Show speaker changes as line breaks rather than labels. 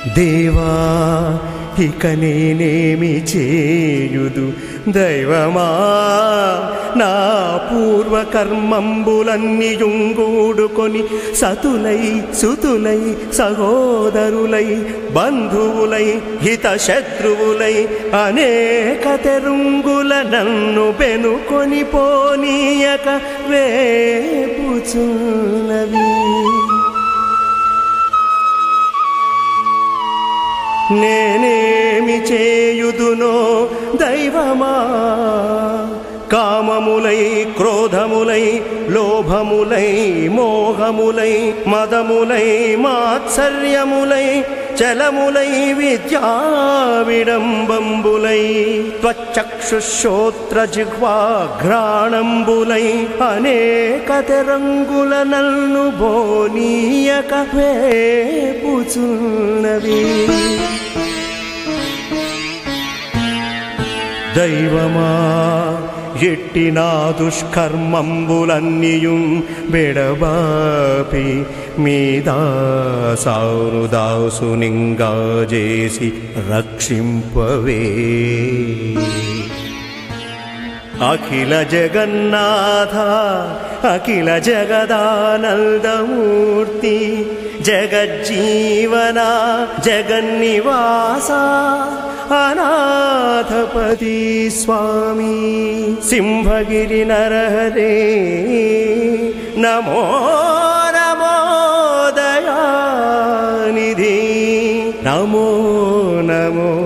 దేవా ఇక నేనేమి చేయుదు దైవమా నా పూర్వకర్మంబులన్నీయుంగూడుకొని సతులై సుతులై సహోదరులై బంధువులై హితశత్రువులై అనేక తెరుంగుల నన్ను పెనుకొని పోనీయక వేపుచున్నవి. నేనేమి చేయుదునో దైవమా కామములై క్రోధములై లోభములై మోహములై మదములై మాత్సర్యములై చలములై విద్యా విడంబంబులై త్వచక్షుశ్రోత్ర జిహ్వా ఘ్రాణంబులై అనేక తెరంగుల నన్ను బోనీయక వేపుచున్నవి. దైవమా ఎట్టి నా దుష్కర్మంబులన్నీయుం బెడబాపి మీ దాసాను దాసునింగా చేసి రక్షింపవే. అఖిల జగన్నాథ అఖిల జగదానందమూర్తి జగజ్జీవన జగన్నివాస అనాథపతి స్వామి సింహగిరి నరహరే నమో నమో దయానిధి నమో నమో